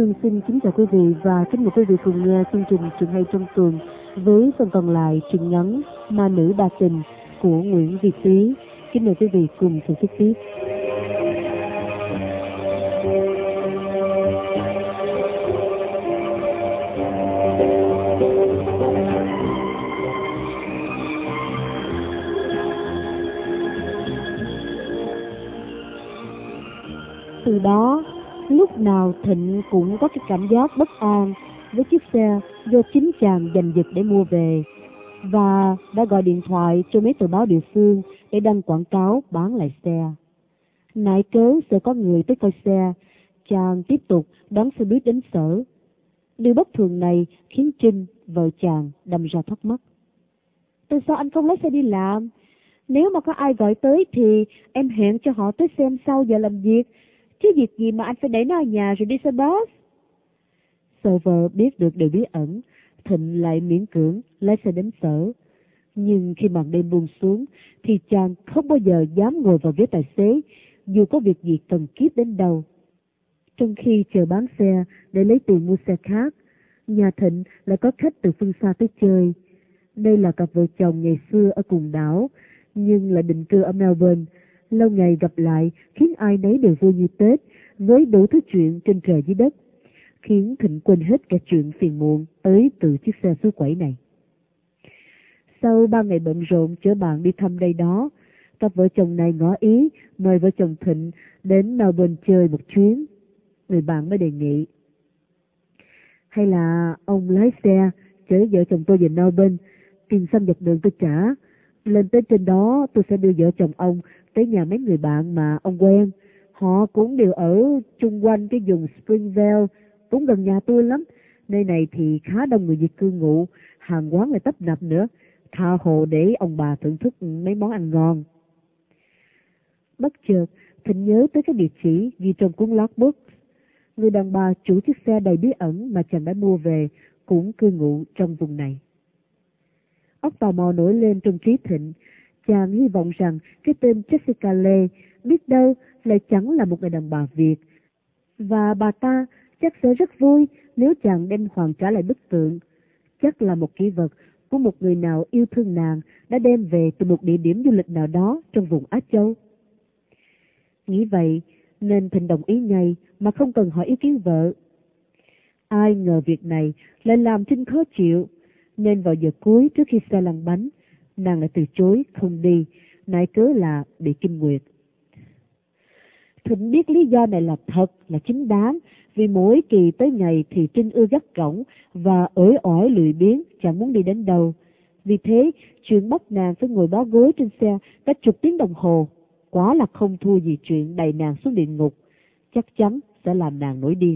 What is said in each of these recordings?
Hương xin kính chào quý vị và kính mời quý vị cùng nghe chương trình Chuyện hay trong tuần với phần còn lại truyện ngắn Ma nữ đa tình của Nguyễn Việt Tý. Kính mời quý vị cùng thưởng thức tiếp. Từ đó, lúc nào Thịnh cũng có cái cảm giác bất an với chiếc xe do chính chàng giành giật để mua về, và đã gọi điện thoại cho mấy tờ báo địa phương để đăng quảng cáo bán lại xe. Nại cớ sẽ có người tới coi xe, chàng tiếp tục đón xe buýt đến sở. Điều bất thường này khiến Trinh, vợ chàng, đâm ra thắc mắc. Tại sao anh không lấy xe đi làm? Nếu mà có ai gọi tới thì em hẹn cho họ tới xem sau giờ làm việc, chứ việc gì mà anh phải để nó ở nhà rồi đi xe bus. Sợ vợ biết được điều bí ẩn, Thịnh lại miễn cưỡng lái xe đến sở. Nhưng khi màn đêm buông xuống thì chàng không bao giờ dám ngồi vào ghế tài xế, dù có việc gì cần kiếp đến đâu. Trong khi chờ bán xe để lấy tiền mua xe khác, nhà Thịnh lại có khách từ phương xa tới chơi. Đây là cặp vợ chồng ngày xưa ở cùng đảo, nhưng lại định cư ở Melbourne. Lâu ngày gặp lại khiến ai nấy đều vui như Tết, với đủ thứ chuyện trên trời dưới đất, khiến Thịnh quên hết cả chuyện phiền muộn tới từ chiếc xe suối quẩy này. Sau 3 ngày bận rộn chở bạn đi thăm đây đó, cặp vợ chồng này ngỏ ý mời vợ chồng Thịnh đến Melbourne chơi một chuyến. Người bạn mới đề nghị, hay là ông lái xe chở vợ chồng tôi về Melbourne, tiền xăng dọc đường tôi trả, lên tới trên đó tôi sẽ đưa vợ chồng ông tới nhà mấy người bạn mà ông quen. Họ cũng đều ở chung quanh cái vùng Springvale, cũng gần nhà tôi lắm. Nơi này thì khá đông người Việt cư ngụ, hàng quán lại tấp nập nữa, tha hồ để ông bà thưởng thức mấy món ăn ngon. Bất chợt Thịnh nhớ tới cái địa chỉ ghi trong cuốn logbook. Người đàn bà chủ chiếc xe đầy bí ẩn mà chàng đã mua về cũng cư ngụ trong vùng này. Óc tò mò nổi lên trong trí Thịnh. Chàng hy vọng rằng cái tên Jessica Lê biết đâu lại chẳng là một người đàn bà Việt, và bà ta chắc sẽ rất vui nếu chàng đem hoàn trả lại bức tượng. Chắc là một kỷ vật của một người nào yêu thương nàng đã đem về từ một địa điểm du lịch nào đó trong vùng Á Châu. Nghĩ vậy nên Thịnh đồng ý ngay mà không cần hỏi ý kiến vợ. Ai ngờ việc này lại làm Trinh khó chịu, nên vào giờ cuối trước khi xe lăn bánh, nàng lại từ chối không đi, nại cớ là bị kinh nguyệt. Thịnh biết lý do này là thật, là chính đáng, vì mỗi kỳ tới ngày thì Trinh ưa gắt gỏng và uể oải lười biếng, chẳng muốn đi đến đâu. Vì thế, chuyện bắt nàng phải ngồi bó gối trên xe cả chục tiếng đồng hồ, quả là không thua gì chuyện đẩy nàng xuống địa ngục, chắc chắn sẽ làm nàng nổi điên.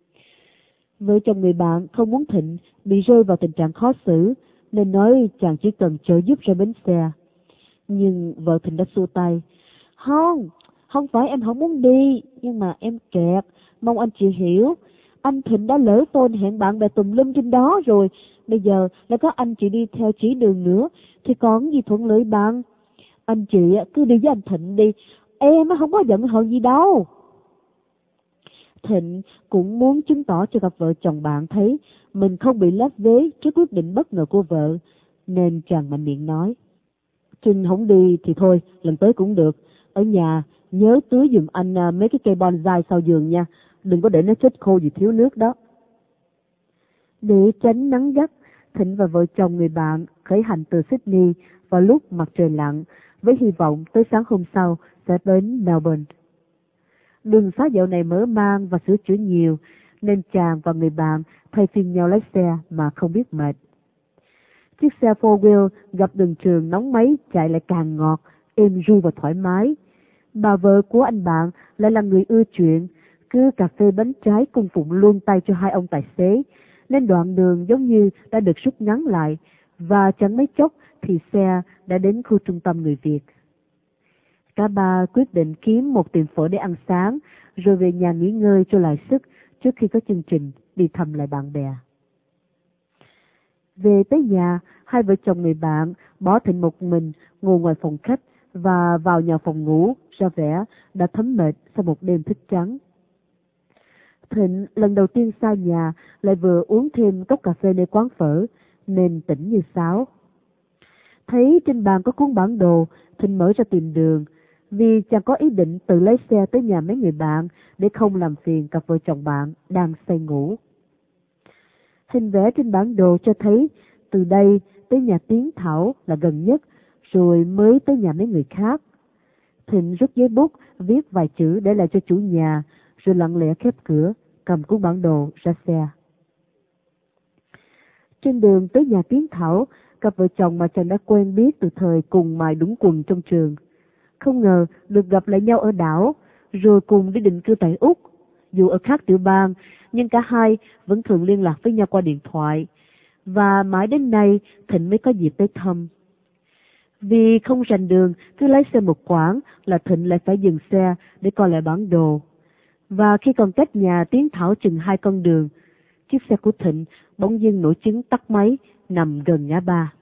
Vợ chồng người bạn không muốn Thịnh bị rơi vào tình trạng khó xử, nên nói chàng chỉ cần trợ giúp ra bến xe. Nhưng vợ Thịnh đã xua tay. Không phải em không muốn đi, nhưng mà em kẹt, mong anh chị hiểu. Anh Thịnh đã lỡ phone hẹn bạn bè tùm lum trên đó rồi, bây giờ lại có anh chị đi theo chỉ đường nữa, thì còn gì thuận lợi bằng. Anh chị cứ đi với anh Thịnh đi, em không có giận hờn gì đâu. Thịnh cũng muốn chứng tỏ cho cặp vợ chồng bạn thấy mình không bị lép vế trước quyết định bất ngờ của vợ, nên chàng mạnh miệng nói. Trinh không đi thì thôi, lần tới cũng được. Ở nhà nhớ tưới giùm anh mấy cái cây bonsai sau giường nha, đừng có để nó chết khô vì thiếu nước đó. Để tránh nắng gắt, Thịnh và vợ chồng người bạn khởi hành từ Sydney vào lúc mặt trời lặn, với hy vọng tới sáng hôm sau sẽ đến Melbourne. Đường xá dạo này mở mang và sửa chữa nhiều, nên chàng và người bạn thay phiên nhau lái xe mà không biết mệt. Chiếc xe four wheel gặp đường trường nóng máy chạy lại càng ngọt, êm ru và thoải mái. Bà vợ của anh bạn lại là người ưa chuyện, cứ cà phê bánh trái cung phụng luôn tay cho hai ông tài xế, nên đoạn đường giống như đã được rút ngắn lại, và chẳng mấy chốc thì xe đã đến khu trung tâm người Việt. Cả ba quyết định kiếm một tiệm phở để ăn sáng, rồi về nhà nghỉ ngơi cho lại sức trước khi có chương trình đi thăm lại bạn bè. Về tới nhà, hai vợ chồng người bạn bỏ Thịnh một mình ngồi ngoài phòng khách và vào nhà phòng ngủ, ra vẻ đã thấm mệt sau một đêm thức trắng. Thịnh lần đầu tiên xa nhà, lại vừa uống thêm cốc cà phê nơi quán phở, nên tỉnh như sáo. Thấy trên bàn có cuốn bản đồ, Thịnh mở ra tìm đường, vì chàng có ý định tự lấy xe tới nhà mấy người bạn để không làm phiền cặp vợ chồng bạn đang say ngủ. Hình vẽ trên bản đồ cho thấy từ đây tới nhà Tiến Thảo là gần nhất, rồi mới tới nhà mấy người khác. Thịnh rút giấy bút, viết vài chữ để lại cho chủ nhà, rồi lặng lẽ khép cửa, cầm cuốn bản đồ ra xe. Trên đường tới nhà Tiến Thảo, cặp vợ chồng mà chàng đã quen biết từ thời cùng mài đúng quần trong trường. Không ngờ được gặp lại nhau ở đảo, rồi cùng đi định cư tại Úc. Dù ở khác tiểu bang, nhưng cả hai vẫn thường liên lạc với nhau qua điện thoại. Và mãi đến nay, Thịnh mới có dịp tới thăm. Vì không rành đường, cứ lái xe một quãng là Thịnh lại phải dừng xe để coi lại bản đồ. Và khi còn cách nhà Tiến Thảo chừng 2 con đường, chiếc xe của Thịnh bỗng dưng nổi chứng tắt máy, nằm gần ngã ba.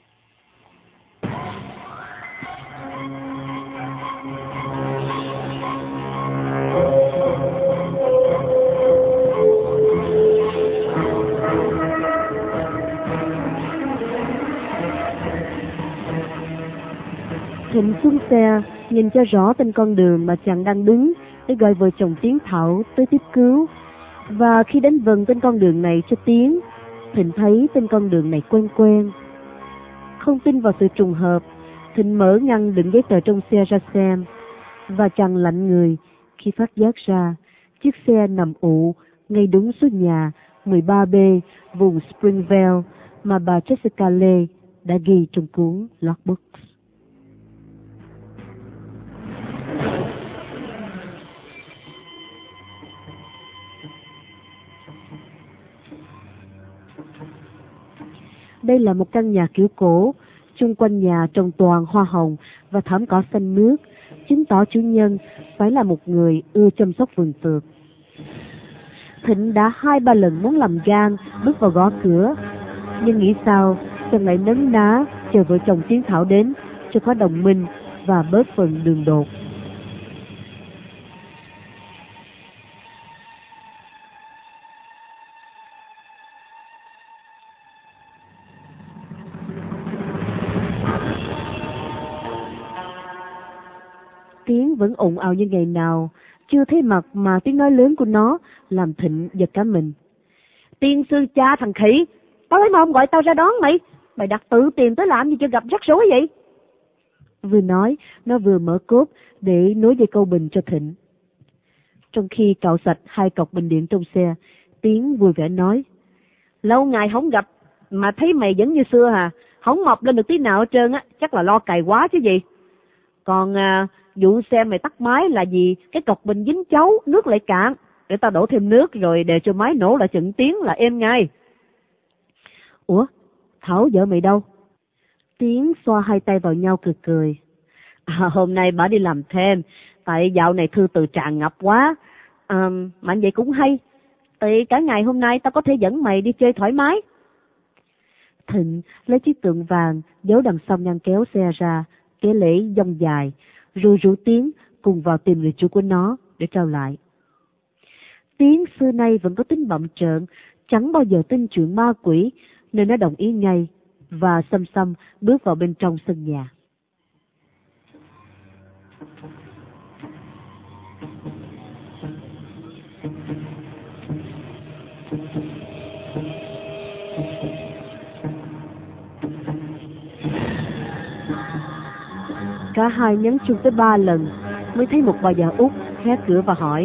Thịnh xuống xe, nhìn cho rõ tên con đường mà chàng đang đứng để gọi vợ chồng Tiến Thảo tới tiếp cứu. Và khi đến gần tên con đường này cho Tiến, Thịnh thấy tên con đường này quen quen. Không tin vào sự trùng hợp, Thịnh mở ngăn đựng giấy tờ trong xe ra xem, và chàng lạnh người khi phát giác ra chiếc xe nằm ụ ngay đúng số nhà 13B vùng Springvale mà bà Jessica Lê đã ghi trong cuốn logbook. Đây là một căn nhà kiểu cổ, chung quanh nhà trồng toàn hoa hồng và thảm cỏ xanh mướt, chứng tỏ chủ nhân phải là một người ưa chăm sóc vườn tược. Thịnh đã 2-3 lần muốn làm gan bước vào gõ cửa, nhưng nghĩ sao chàng lại nấn ná chờ vợ chồng Tiến Thảo đến cho có đồng minh và bớt phần đường đột. Tiếng vẫn ồn ào như ngày nào, chưa thấy mặt mà tiếng nói lớn của nó làm Thịnh giật cả mình. Tiên sư cha thằng khỉ, tao lấy mà không gọi tao ra đón mày, mày đặt tự tìm tới làm gì cho gặp rắc rối vậy? Vừa nói, nó vừa mở cốp để nối dây câu bình cho Thịnh. Trong khi cạo sạch 2 cọc bình điện trong xe, Tiến vui vẻ nói: Lâu ngày không gặp mà thấy mày vẫn như xưa hả? Không mọc lên được tí nào hết trơn á, chắc là lo cày quá chứ gì. Còn vụ xe mày tắt máy là gì? Cái cọc bình dính chấu, nước lại cạn. Để tao đổ thêm nước rồi để cho máy nổ lại chừng tiếng là êm ngay. Ủa, Thảo vợ mày đâu? Tiến xoa 2 tay vào nhau cười cười. Hôm nay bà đi làm thêm, tại dạo này thư từ tràn ngập quá. Mà vậy cũng hay, tại cả ngày hôm nay tao có thể dẫn mày đi chơi thoải mái. Thịnh lấy chiếc tượng vàng giấu đằng sau ngăn kéo xe ra, kế lễ dông dài, rồi rủ Tiến cùng vào tìm người chủ của nó để trao lại. Tiến xưa nay vẫn có tính bậm trợn, chẳng bao giờ tin chuyện ma quỷ, nên nó đồng ý ngay và xăm xăm bước vào bên trong sân nhà. Cả hai nhấn chuông tới 3 lần mới thấy một bà già Úc hé cửa và hỏi: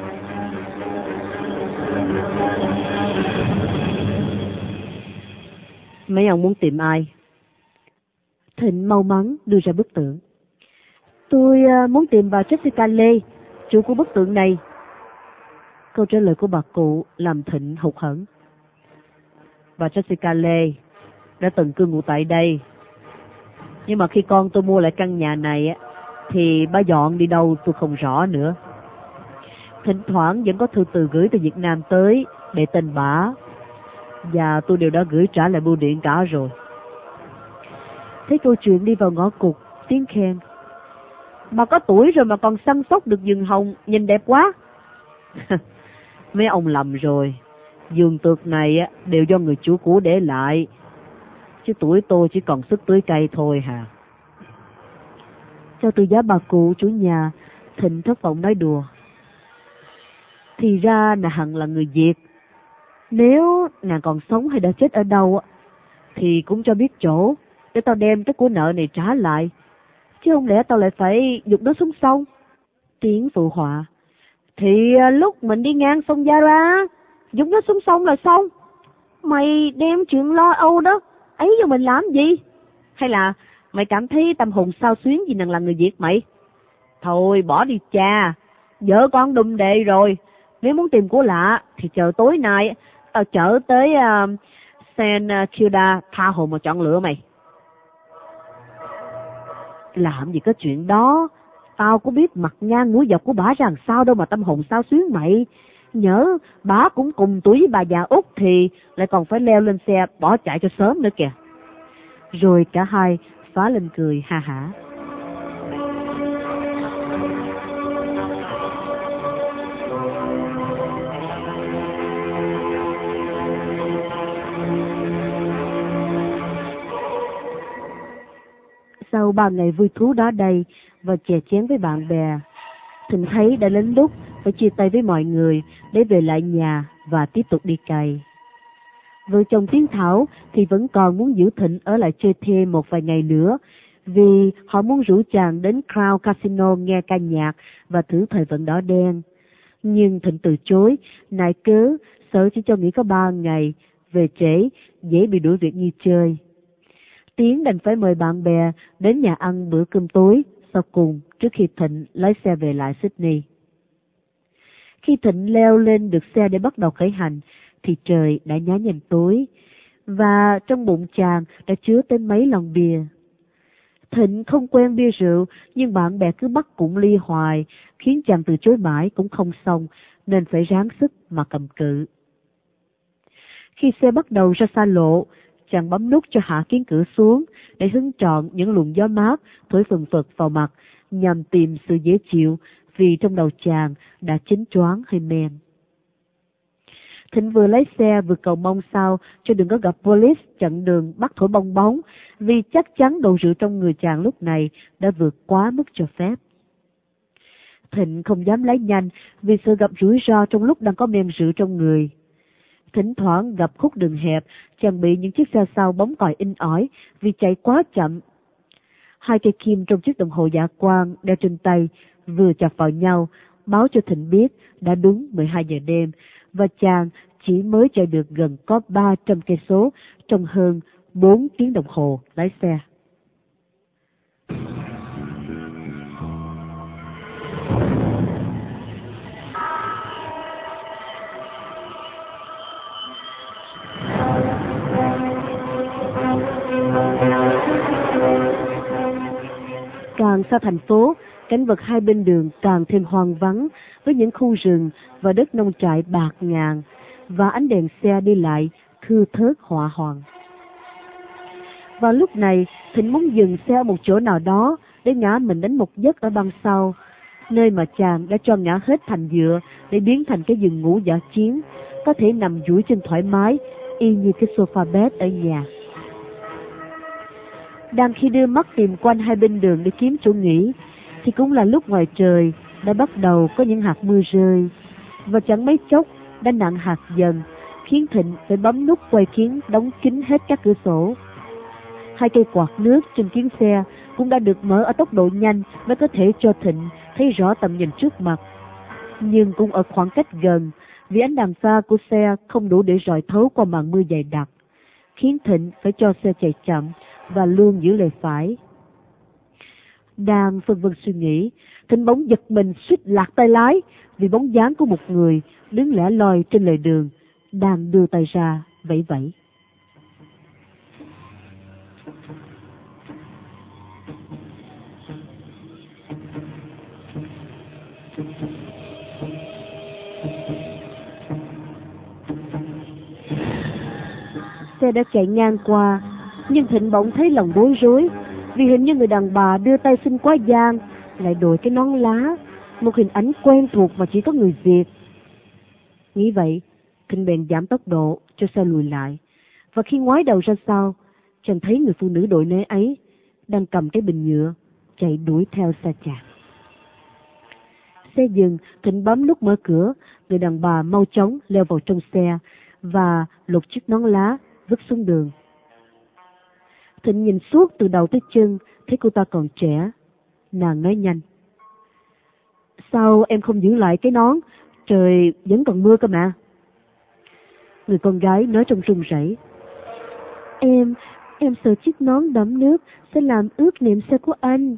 Mấy ông muốn tìm ai? Thịnh mau mắn đưa ra bức tượng. Tôi muốn tìm bà Jessica Lê, chủ của bức tượng này. Câu trả lời của bà cụ làm Thịnh hụt hẫng. Bà Jessica Lê đã từng cư ngụ tại đây, nhưng mà khi con tôi mua lại căn nhà này thì bà dọn đi đâu tôi không rõ nữa. Thỉnh thoảng vẫn có thư từ gửi từ Việt Nam tới để tên bả, và tôi đều đã gửi trả lại bưu điện cả rồi. Thấy câu chuyện đi vào ngõ cụt, Tiến khen: Bà có tuổi rồi mà còn săn sóc được vườn hồng, nhìn đẹp quá. Mấy ông lầm rồi. Vườn tược này đều do người chủ cũ để lại, chứ tuổi tôi chỉ còn sức tưới cây thôi hà. Theo từ giá bà cụ chủ nhà, Thịnh thất vọng nói đùa. Thì ra nàng là người Việt. Nếu nàng còn sống hay đã chết ở đâu thì cũng cho biết chỗ, để tao đem cái của nợ này trả lại, chứ không lẽ tao lại phải giục nó xuống sông. Tiếng phụ họa. Thì lúc mình đi ngang sông Yara, giục nó xuống sông là xong. Mày đem chuyện lo âu đó ấy cho mình làm gì? Hay là mày cảm thấy tâm hồn xao xuyến vì nàng là người Việt mày? Thôi bỏ đi cha, vợ con đùm đề rồi. Nếu muốn tìm của lạ thì chờ tối nay tao chở tới Saint Kilda tha hồ mà chọn lựa mày. Làm gì có chuyện đó, tao có biết mặt ngang mũi dọc của bả rằng sao đâu mà tâm hồn xao xuyến mày. Nhớ bả cũng cùng tuổi với bà già Út thì lại còn phải leo lên xe bỏ chạy cho sớm nữa kìa. Rồi cả hai phá lên cười ha hả. Sau 3 ngày vui thú đó đây và chè chén với bạn bè, Thịnh thấy đã đến lúc phải chia tay với mọi người để về lại nhà và tiếp tục đi cày. Vợ chồng Tiến Thảo thì vẫn còn muốn giữ Thịnh ở lại chơi thêm một vài ngày nữa, vì họ muốn rủ chàng đến Crown Casino nghe ca nhạc và thử thời vận đỏ đen. Nhưng Thịnh từ chối, nại cớ sợ chỉ cho nghỉ có 3 ngày, về trễ dễ bị đuổi việc như chơi. Tiến đành phải mời bạn bè đến nhà ăn bữa cơm tối sau cùng trước khi Thịnh lái xe về lại Sydney. Khi Thịnh leo lên được xe để bắt đầu khởi hành thì trời đã nhá nhem tối và trong bụng chàng đã chứa tới mấy lon bia. Thịnh không quen bia rượu nhưng bạn bè cứ bắt cụng ly hoài khiến chàng từ chối mãi cũng không xong nên phải ráng sức mà cầm cự. Khi xe bắt đầu ra xa lộ, chàng bấm nút cho hạ kiến cửa xuống để hứng trọn những luồng gió mát thổi phừng phật vào mặt nhằm tìm sự dễ chịu vì trong đầu chàng đã chín choáng hơi men. Thịnh vừa lái xe vừa cầu mong sao cho đừng có gặp police chặn đường bắt thổi bong bóng, vì chắc chắn độ rượu trong người chàng lúc này đã vượt quá mức cho phép. Thịnh không dám lái nhanh vì sợ gặp rủi ro trong lúc đang có men rượu trong người. Thỉnh thoảng gặp khúc đường hẹp, chàng bị những chiếc xe sau bấm còi inh ỏi vì chạy quá chậm. 2 cây kim trong chiếc đồng hồ dạ quang đeo trên tay vừa chọc vào nhau, báo cho Thịnh biết đã đúng 12 giờ đêm và chàng chỉ mới chạy được gần có 300 cây số trong hơn 4 tiếng đồng hồ lái xe. Càng xa thành phố, cảnh vật hai bên đường càng thêm hoang vắng với những khu rừng và đất nông trại bạt ngàn và ánh đèn xe đi lại thưa thớt họa hoàng. Vào lúc này, Thịnh muốn dừng xe ở một chỗ nào đó để ngã mình đánh một giấc ở băng sau, nơi mà chàng đã cho ngã hết thành dựa để biến thành cái giường ngủ dã chiến, có thể nằm duỗi chân thoải mái y như cái sofa bed ở nhà. Đang khi đưa mắt tìm quanh hai bên đường để kiếm chỗ nghỉ, thì cũng là lúc ngoài trời đã bắt đầu có những hạt mưa rơi, và chẳng mấy chốc đã nặng hạt dần, khiến Thịnh phải bấm nút quay kiếng đóng kín hết các cửa sổ. 2 cây quạt nước trên kiếng xe cũng đã được mở ở tốc độ nhanh mới có thể cho Thịnh thấy rõ tầm nhìn trước mặt, nhưng cũng ở khoảng cách gần vì ánh đèn pha của xe không đủ để rọi thấu qua màn mưa dày đặc, khiến Thịnh phải cho xe chạy chậm và luôn giữ lề phải. Đang phân vân suy nghĩ, Thịnh bỗng giật mình suýt lạc tay lái vì bóng dáng của một người đứng lẻ loi trên lề đường, đang đưa tay ra vẫy vẫy. Xe đã chạy ngang qua, nhưng Thịnh bỗng thấy lòng bối rối vì hình như người đàn bà đưa tay xin quá gian lại đội cái nón lá, một hình ảnh quen thuộc mà chỉ có người Việt. Nghĩ vậy, Thịnh bèn giảm tốc độ cho xe lùi lại. Và khi ngoái đầu ra sau, chàng thấy người phụ nữ đội nới ấy đang cầm cái bình nhựa chạy đuổi theo xe chàng. Xe dừng, Thịnh bấm nút mở cửa, người đàn bà mau chóng leo vào trong xe và lột chiếc nón lá vứt xuống đường. Thịnh nhìn suốt từ đầu tới chân, thấy cô ta còn trẻ. Nàng nói nhanh: "Sao em không giữ lại cái nón? Trời vẫn còn mưa cơ mà." Người con gái nói trong run rẩy: Em sợ chiếc nón đẫm nước sẽ làm ướt nệm xe của anh."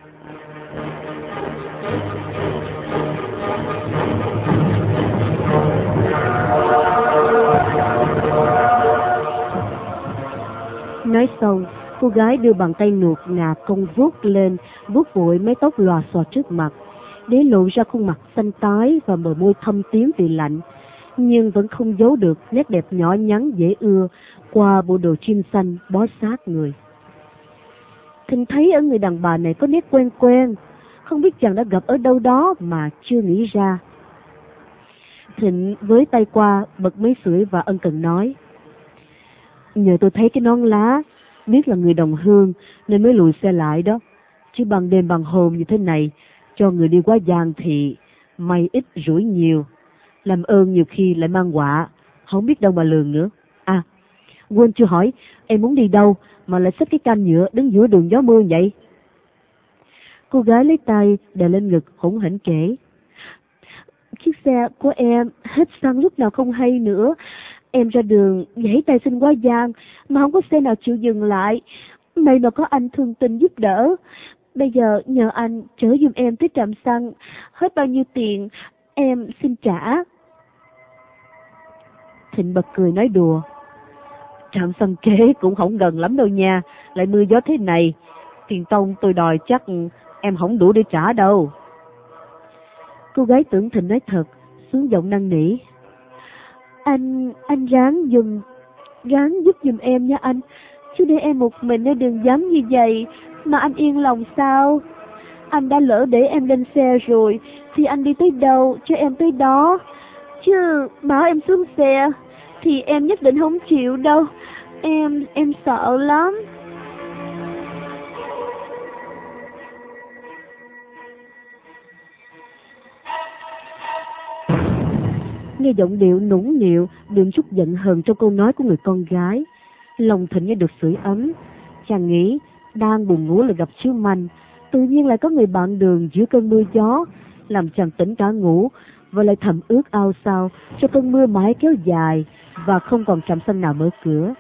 Nói xong, cô gái đưa bàn tay nuột nà cong vuốt lên, vuốt vội mái tóc lòa xòa trước mặt, để lộ ra khuôn mặt xanh tái và bờ môi thâm tím vì lạnh, nhưng vẫn không giấu được nét đẹp nhỏ nhắn dễ ưa qua bộ đồ jean xanh bó sát người. Thịnh thấy ở người đàn bà này có nét quen quen, không biết chàng đã gặp ở đâu đó mà chưa nghĩ ra. Thịnh với tay qua bật máy sưởi và ân cần nói: "Nhờ tôi thấy cái nón lá, biết là người đồng hương nên mới lùi xe lại đó. Chứ ban đêm ban hôm như thế này, cho người đi quá giang thì may ít rủi nhiều. Làm ơn nhiều khi lại mang họa, không biết đâu mà lường nữa. À, quên chưa hỏi, em muốn đi đâu mà lại xách cái can nhựa đứng giữa đường gió mưa vậy?" Cô gái lấy tay đè lên ngực hỗn hển kể: "Chiếc xe của em hết xăng lúc nào không hay nữa. Em ra đường giãy tay xin quá giang mà không có xe nào chịu dừng lại. May mà có anh thương tình giúp đỡ. Bây giờ nhờ anh chở giùm em tới trạm xăng. Hết bao nhiêu tiền em xin trả." Thịnh bật cười nói đùa: "Trạm xăng kế cũng không gần lắm đâu nha, lại mưa gió thế này. Tiền tông tôi đòi chắc em không đủ để trả đâu." Cô gái tưởng Thịnh nói thật, xuống giọng năn nỉ: Anh ráng giúp giùm em nha anh. Chứ để em một mình ở đường vắng như vậy mà anh yên lòng sao? Anh đã lỡ để em lên xe rồi thì anh đi tới đâu cho em tới đó. Chứ bảo em xuống xe thì em nhất định không chịu đâu. Em sợ lắm." Nghe giọng điệu nũng nịu đượm chút giận hờn trong câu nói của người con gái, lòng Thịnh nghe được sưởi ấm. Chàng nghĩ đang buồn ngủ lại gặp chiếu manh, tự nhiên lại có người bạn đường giữa cơn mưa gió, làm chàng tỉnh cả ngủ và lại thầm ước ao sao cho cơn mưa mãi kéo dài và không còn trạm xăng nào mở cửa.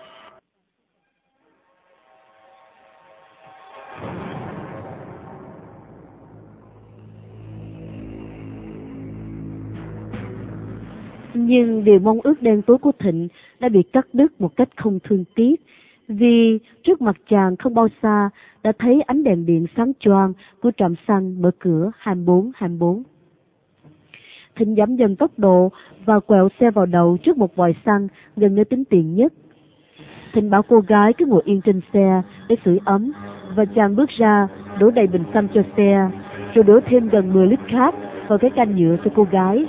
Nhưng điều mong ước đen tối của Thịnh đã bị cắt đứt một cách không thương tiếc, vì trước mặt chàng không bao xa đã thấy ánh đèn điện sáng choang của trạm xăng mở cửa 24/24. Thịnh giảm dần tốc độ và quẹo xe vào đầu trước một vòi xăng gần nơi tính tiền nhất. Thịnh bảo cô gái cứ ngồi yên trên xe để sưởi ấm, và chàng bước ra đổ đầy bình xăng cho xe, rồi đổ thêm gần 10 lít khác vào cái can nhựa cho cô gái.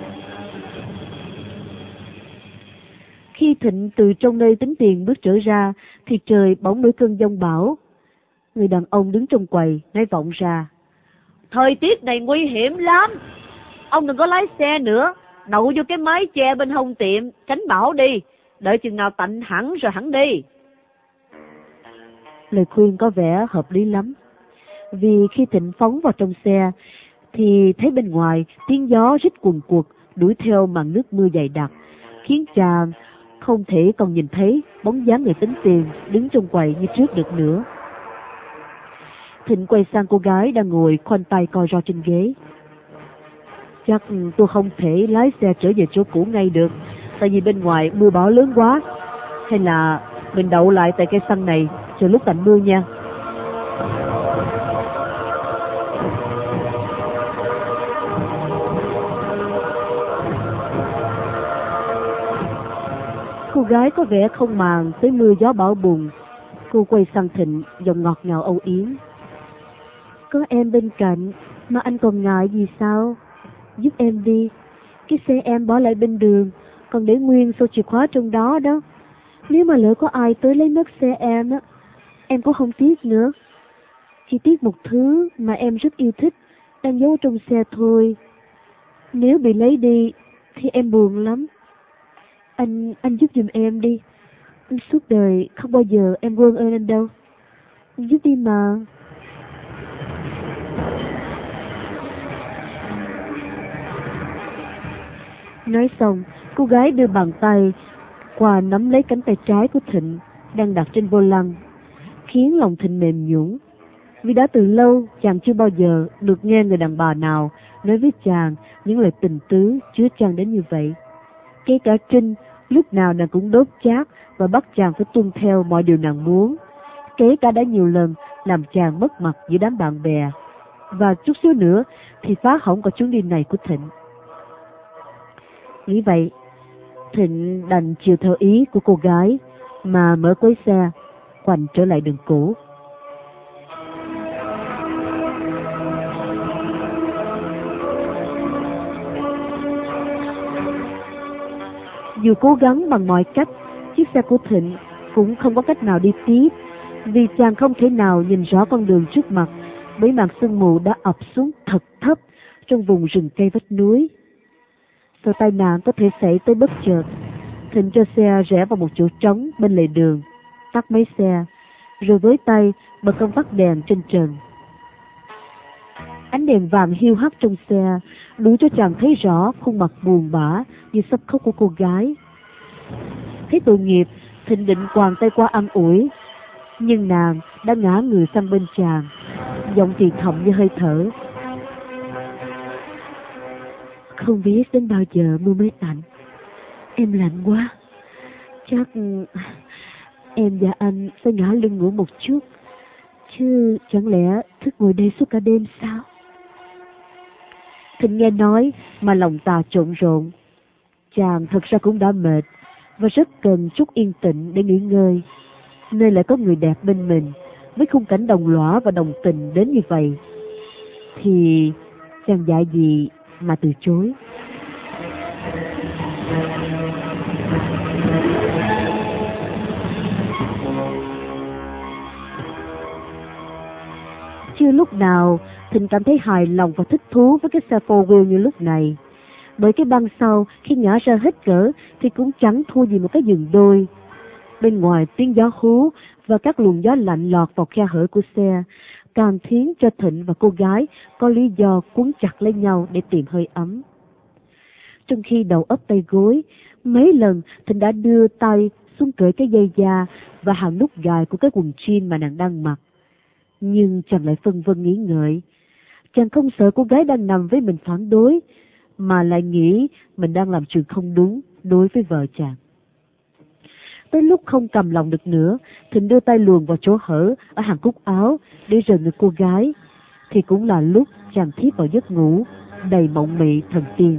Khi Thịnh từ trong nơi tính tiền bước trở ra thì trời bỗng nổi cơn giông bão. Người đàn ông đứng trong quầy nói vọng ra: "Thời tiết này nguy hiểm lắm. Ông đừng có lái xe nữa, đậu vô cái mái che bên hông tiệm tránh bão đi. Đợi chừng nào tạnh hẳn rồi hẳn đi." Lời khuyên có vẻ hợp lý lắm, vì khi Thịnh phóng vào trong xe thì thấy bên ngoài tiếng gió rít cuồn cuộn đuổi theo màn nước mưa dày đặc, khiến chàng không thể còn nhìn thấy bóng dáng người tính tiền đứng trong quầy như trước được nữa. Thịnh quay sang cô gái đang ngồi khoanh tay coi ro trên ghế: "Chắc tôi không thể lái xe trở về chỗ cũ ngay được, tại vì bên ngoài mưa bão lớn quá. Hay là mình đậu lại tại cây xăng này chờ lúc tạnh mưa nha." Cô gái có vẻ không màng tới mưa gió bão bùng. Cô quay sang Thịnh, giọng ngọt ngào âu yếm: "Có em bên cạnh mà anh còn ngại gì sao? Giúp em đi, cái xe em bỏ lại bên đường, còn để nguyên số chìa khóa trong đó đó. Nếu mà lỡ có ai tới lấy mất xe em á, em cũng không tiếc nữa. Chỉ tiếc một thứ mà em rất yêu thích, đang giấu trong xe thôi. Nếu bị lấy đi thì em buồn lắm. Anh giúp giùm em đi. Suốt đời không bao giờ em quên ơn anh đâu. Giúp đi mà. Nói xong, cô gái đưa bàn tay qua nắm lấy cánh tay trái của Thịnh đang đặt trên vô lăng, khiến lòng Thịnh mềm nhũn. Vì đã từ lâu chàng chưa bao giờ được nghe người đàn bà nào nói với chàng những lời tình tứ chứa chan đến như vậy. Kể cả Trinh lúc nào nàng cũng đốt chát và bắt chàng phải tuân theo mọi điều nàng muốn. Kể cả đã nhiều lần làm chàng mất mặt giữa đám bạn bè, và chút xíu nữa thì phá hỏng cả chuyến đi này của Thịnh. Nghĩ vậy, Thịnh đành chiều theo ý của cô gái mà mở quấy xe, quành trở lại đường cũ. Dù cố gắng bằng mọi cách, chiếc xe của Thịnh cũng không có cách nào đi tiếp, vì chàng không thể nào nhìn rõ con đường trước mặt, bởi màn sương mù đã ập xuống thật thấp trong vùng rừng cây vách núi. Sợ tai nạn có thể xảy tới bất chợt, Thịnh cho xe rẽ vào một chỗ trống bên lề đường, tắt máy xe, rồi với tay bật công tắc đèn trên trần. Ánh đèn vàng hiu hắt trong xe đủ cho chàng thấy rõ khuôn mặt buồn bã như sắp khóc của cô gái. Thấy tội nghiệp, Thịnh định quàng tay qua an ủi, nhưng nàng đã ngã người sang bên chàng, giọng thì thầm như hơi thở. Không biết đến bao giờ mưa mới tạnh. Em lạnh quá. Chắc em và anh phải ngã lưng ngủ một chút, chứ chẳng lẽ thức ngồi đây suốt cả đêm sao? Thịnh nghe nói mà lòng tà trộn rộn. Chàng thật ra cũng đã mệt và rất cần chút yên tĩnh để nghỉ ngơi, nơi lại có người đẹp bên mình, với khung cảnh đồng lõa và đồng tình đến như vậy, thì chàng dại gì mà từ chối. Chưa lúc nào Thịnh cảm thấy hài lòng và thích thú với cái xe four wheel như lúc này, bởi cái băng sau khi ngã ra hết cỡ thì cũng chẳng thua gì một cái giường đôi. Bên ngoài tiếng gió hú và các luồng gió lạnh lọt vào khe hở của xe càng khiến cho Thịnh và cô gái có lý do quấn chặt lấy nhau để tìm hơi ấm. Trong khi đầu ấp tay gối, mấy lần Thịnh đã đưa tay xuống cởi cái dây da và hàng nút gài của cái quần jean mà nàng đang mặc. Nhưng chàng lại phân vân nghĩ ngợi. Chàng không sợ cô gái đang nằm với mình phản đối, mà lại nghĩ mình đang làm chuyện không đúng đối với vợ chàng. Tới lúc không cầm lòng được nữa, Thịnh đưa tay luồn vào chỗ hở ở hàng cúc áo để rờ người cô gái, thì cũng là lúc chàng thiếp vào giấc ngủ đầy mộng mị thần tiên.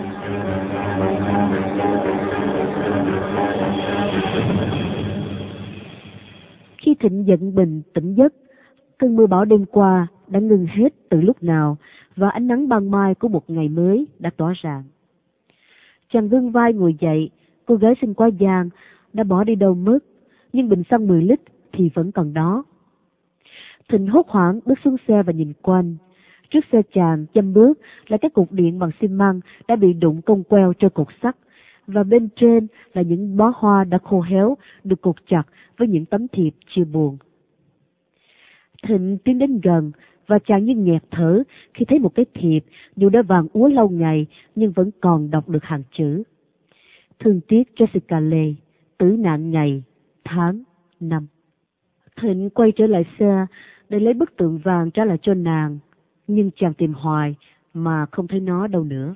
Khi Thịnh giận bình tỉnh giấc, cơn mưa bão đêm qua đã ngừng hết từ lúc nào, và ánh nắng ban mai của một ngày mới đã tỏa rạng. Chàng vươn vai ngồi dậy, cô gái xinh quá giang đã bỏ đi đâu mất, nhưng bình xăng 10 lít thì vẫn còn đó. Thịnh hốt hoảng bước xuống xe và nhìn quanh. Trước xe chàng chăm bước là cái cột điện bằng xi măng đã bị đụng cong queo trên cột sắt, và bên trên là những bó hoa đã khô héo được cột chặt với những tấm thiệp chia buồn. Thịnh tiến đến gần và chàng như nghẹt thở khi thấy một cái thiệp dù đã vàng úa lâu ngày nhưng vẫn còn đọc được hàng chữ: thương tiếc Jessica Lê, tử nạn ngày, tháng, năm. Thịnh quay trở lại xe để lấy bức tượng vàng trả lại cho nàng, nhưng chàng tìm hoài mà không thấy nó đâu nữa.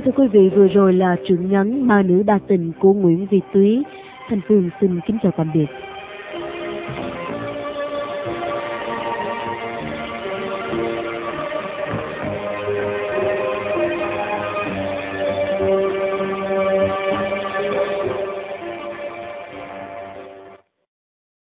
Thưa quý vị, vừa rồi là truyện ngắn Ma Nữ Đa Tình của Nguyễn Việt Túy. Thanh Phương xin kính chào tạm biệt.